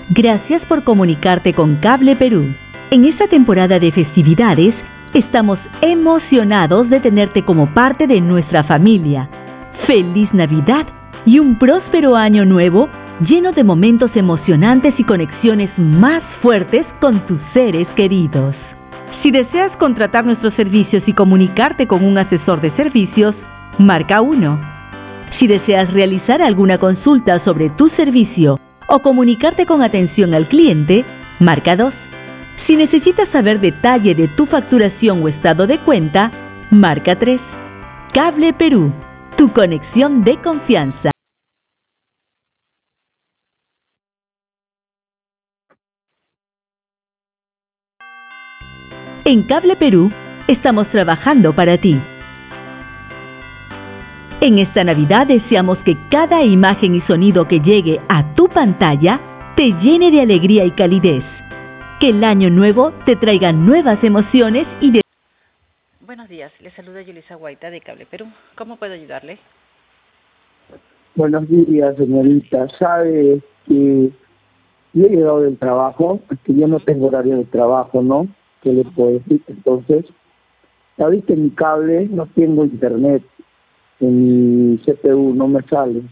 Gracias por comunicarte con Cable Perú. En esta temporada de festividades, estamos emocionados de tenerte como parte de nuestra familia. ¡Feliz Navidad y un próspero año nuevo lleno de momentos emocionantes y conexiones más fuertes con tus seres queridos! Si deseas contratar nuestros servicios y comunicarte con un asesor de servicios, marca 1. Si deseas realizar alguna consulta sobre tu servicio o comunicarte con atención al cliente, marca 2. Si necesitas saber detalle de tu facturación o estado de cuenta, marca 3. Cable Perú, tu conexión de confianza. En Cable Perú, estamos trabajando para ti. En esta Navidad deseamos que cada imagen y sonido que llegue a tu pantalla te llene de alegría y calidez. Que el año nuevo te traiga nuevas emociones y de... Buenos días, le saluda Yulisa Guaita de Cable Perú. ¿Cómo puedo ayudarle? Buenos días, señorita. Sabe que yo he llegado del trabajo, que yo no tengo horario de trabajo, ¿no? ¿Qué le puedo decir? Entonces, ahorita en mi cable no tengo internet, en mi CPU no me sale.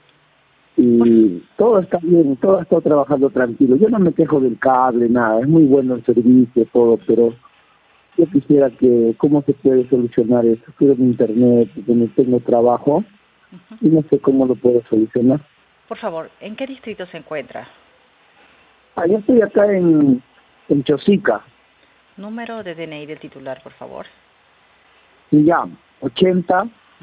Y todo está bien, todo está trabajando tranquilo. Yo no me quejo del cable, nada, es muy bueno el servicio, todo, pero yo quisiera que, ¿cómo se puede solucionar eso? Quiero mi internet, porque no tengo trabajo y no sé cómo lo puedo solucionar. Por favor, ¿en qué distrito se encuentra? Yo estoy acá en Chosica. Número de DNI del titular, por favor. Ya, 80,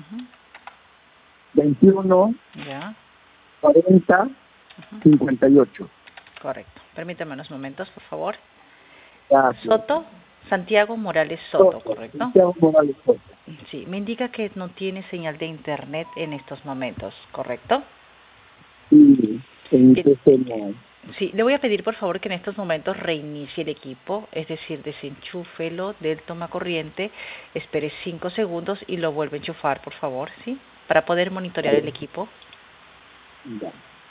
21, Ya. 40, 58. Correcto. Permítame unos momentos, por favor. Gracias. Soto, Santiago Morales Soto, ¿correcto? Santiago Morales Soto. Sí, me indica que no tiene señal de internet en estos momentos, ¿correcto? Sí, en mi PC no hay. Sí, le voy a pedir por favor que en estos momentos reinicie el equipo, es decir, desenchúfelo del toma corriente, espere 5 segundos y lo vuelve a enchufar, por favor, ¿sí? Para poder monitorear el equipo. Ya.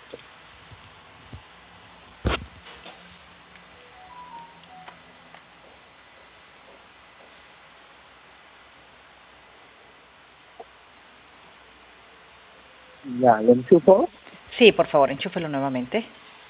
Ya, ¿lo enchufo? Sí, por favor, enchúfelo nuevamente.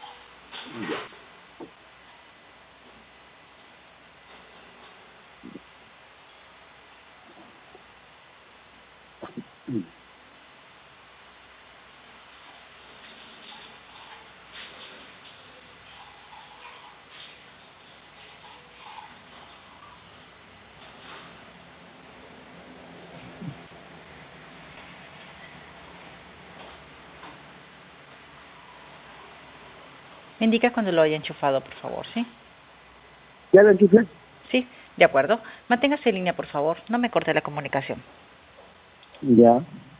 Me indica cuando lo haya enchufado, por favor, ¿sí? ¿Ya lo enchufé? Sí, de acuerdo. Manténgase en línea, por favor. No me corte la comunicación. Ya.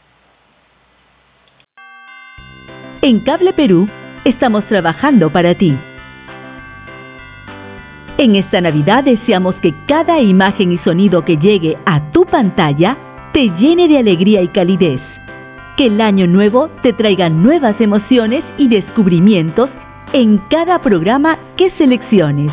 En Cable Perú, estamos trabajando para ti. En esta Navidad deseamos que cada imagen y sonido que llegue a tu pantalla te llene de alegría y calidez. Que el año nuevo te traiga nuevas emociones y descubrimientos en cada programa que selecciones.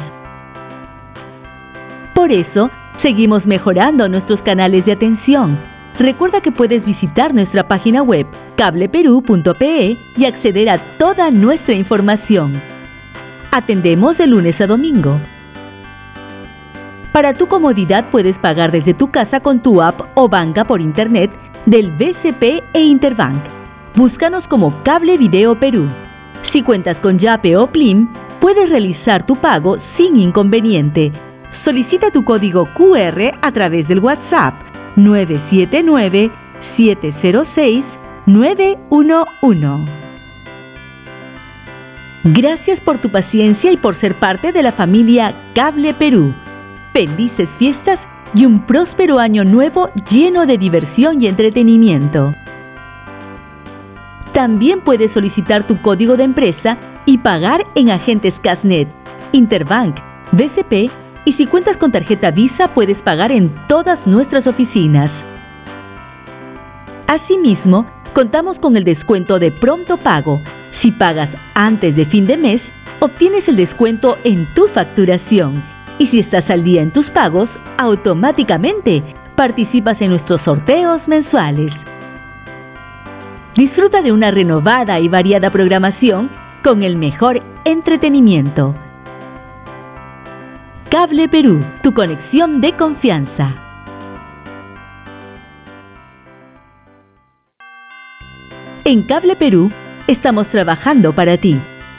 Por eso, seguimos mejorando nuestros canales de atención. Recuerda que puedes visitar nuestra página web cableperú.pe y acceder a toda nuestra información. Atendemos de lunes a domingo. Para tu comodidad puedes pagar desde tu casa con tu app o banca por internet del BCP e Interbank. Búscanos como Cable Video Perú. Si cuentas con Yape o Plim, puedes realizar tu pago sin inconveniente. Solicita tu código QR a través del WhatsApp 979-706-911. Gracias por tu paciencia y por ser parte de la familia Cable Perú. Felices fiestas y un próspero año nuevo lleno de diversión y entretenimiento. También puedes solicitar tu código de empresa y pagar en agentes Casnet, Interbank, BCP y si cuentas con tarjeta Visa puedes pagar en todas nuestras oficinas. Asimismo, contamos con el descuento de pronto pago. Si pagas antes de fin de mes, obtienes el descuento en tu facturación. Y si estás al día en tus pagos, automáticamente participas en nuestros sorteos mensuales. Disfruta de una renovada y variada programación con el mejor entretenimiento. Cable Perú, tu conexión de confianza. En Cable Perú estamos trabajando para ti.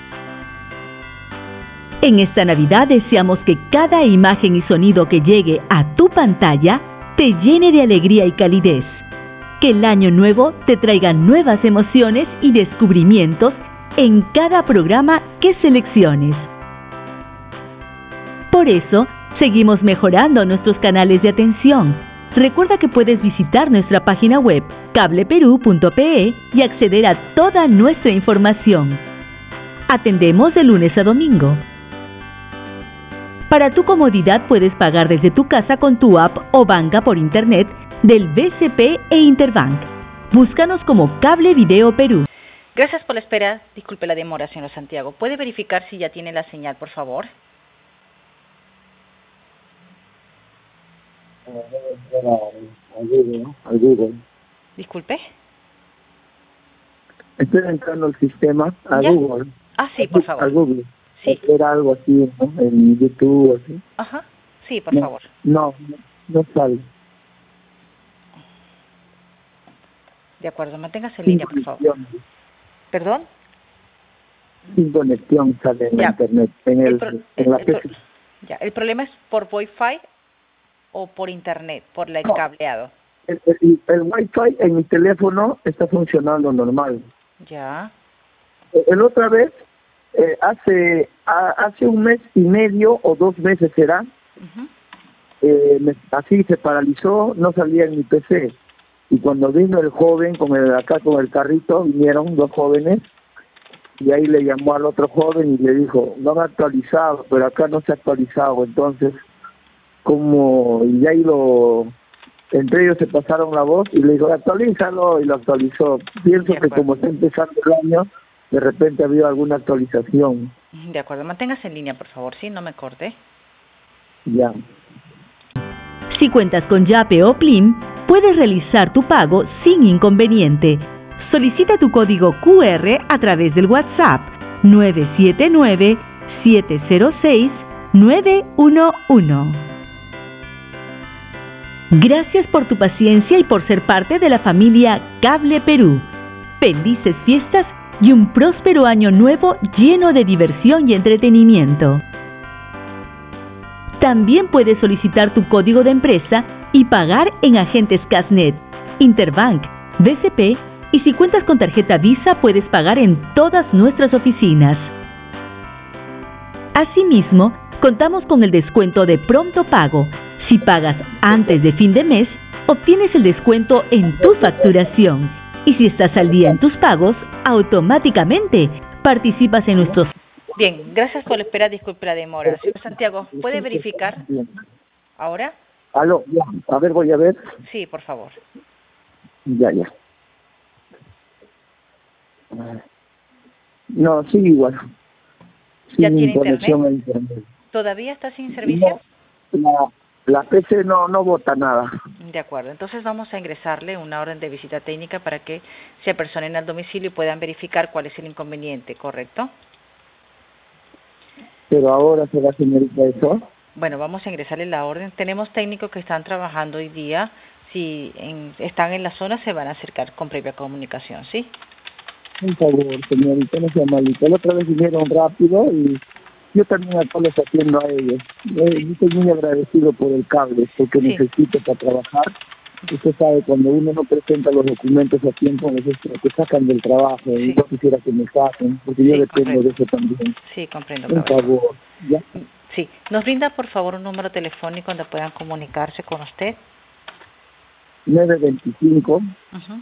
En esta Navidad deseamos que cada imagen y sonido que llegue a tu pantalla te llene de alegría y calidez. Que el año nuevo te traiga nuevas emociones y descubrimientos en cada programa que selecciones. Por eso, seguimos mejorando nuestros canales de atención. Recuerda que puedes visitar nuestra página web cableperú.pe y acceder a toda nuestra información. Atendemos de lunes a domingo. Para tu comodidad puedes pagar desde tu casa con tu app o banca por internet del BCP e Interbank. Búscanos como Cable Video Perú. Gracias por la espera. Disculpe la demora, señor Santiago. ¿Puede verificar si ya tiene la señal, por favor? Al Google. Disculpe. Estoy entrando al sistema, a ¿Ya? Google. Ah, sí, por favor. Al Google. Sí. Era algo así, ¿no? En YouTube, así. Ajá. Sí, por No, favor. no sale. De acuerdo, manténgase en Sin línea, por favor. conexión. ¿Perdón? Sin conexión sale en la Ya. internet, en la PC. Ya. ¿El problema es por Wi-Fi o por internet, por el No. cableado? El Wi-Fi en mi teléfono está funcionando normal. Ya. La otra vez, hace un mes y medio o 2 meses será, Ujú. así se paralizó, no salía en mi PC. Y cuando vino el joven con el carrito, vinieron 2 jóvenes, y ahí le llamó al otro joven y le dijo, no han actualizado, pero acá no se ha actualizado. Entonces, y ahí entre ellos se pasaron la voz y le dijo, actualízalo, y lo actualizó. Pienso que como está empezando el año, de repente ha habido alguna actualización. De acuerdo, manténgase en línea, por favor, sí, no me corte. Ya. Si cuentas con Yape o Plim, puedes realizar tu pago sin inconveniente. Solicita tu código QR a través del WhatsApp 979-706-911. Gracias por tu paciencia y por ser parte de la familia Cable Perú. Felices fiestas y un próspero año nuevo lleno de diversión y entretenimiento. También puedes solicitar tu código de empresa y pagar en agentes Casnet, Interbank, BCP, y si cuentas con tarjeta Visa puedes pagar en todas nuestras oficinas. Asimismo, contamos con el descuento de pronto pago. Si pagas antes de fin de mes, obtienes el descuento en tu facturación. Y si estás al día en tus pagos, automáticamente participas en nuestros... Bien, gracias por la espera, disculpe la demora. Señor Santiago, ¿puede verificar ahora? Aló, ya. A ver, voy a ver. Sí, por favor. Ya. No, sí, igual. ¿Ya Sin tiene conexión internet? a internet. ¿Todavía está sin servicio? No, la PC no bota nada. De acuerdo, entonces vamos a ingresarle una orden de visita técnica para que se apersonen al domicilio y puedan verificar cuál es el inconveniente, ¿correcto? Pero ahora será, señorita, eso. Bueno, vamos a ingresarle la orden. Tenemos técnicos que están trabajando hoy día. Si están en la zona, se van a acercar con previa comunicación, ¿sí? Por favor, señorita, no sea malita. La otra vez vinieron rápido y yo también acá les atiendo a ellos. Yo estoy muy agradecido por el cable, porque Sí. necesito para trabajar. Usted sabe, cuando uno no presenta los documentos a tiempo, a veces te sacan del trabajo. Sí. Y yo quisiera que me saquen, porque yo Sí, dependo correcto. de eso también. Sí, comprendo. Por caballero. favor, ¿ya? Sí, nos brinda por favor un número telefónico donde puedan comunicarse con usted. 925 Ujú.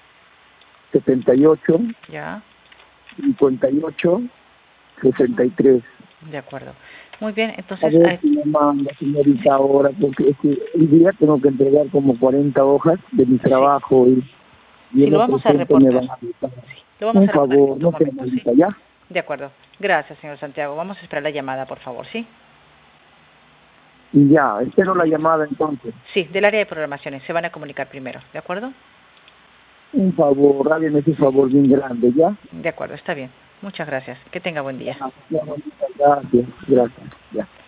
78 Ya, 58 63. de acuerdo. Muy bien, A entonces ver si me manda, señorita, ahora, porque el día tengo que entregar como 40 hojas de mi trabajo y Sí, en lo otro vamos a tiempo me reportar. van a avisar. Lo vamos Por a reportar favor, en no otro sea momento, malita, ¿sí? ¿ya? De acuerdo. Gracias, señor Santiago. Vamos a esperar la llamada, por favor, ¿sí? Y ya, espero la llamada entonces. Sí, del área de programaciones. Se van a comunicar primero, ¿de acuerdo? Un favor, háganme ese favor bien grande, ¿ya? De acuerdo, está bien. Muchas gracias. Que tenga buen día. Gracias, gracias, ya.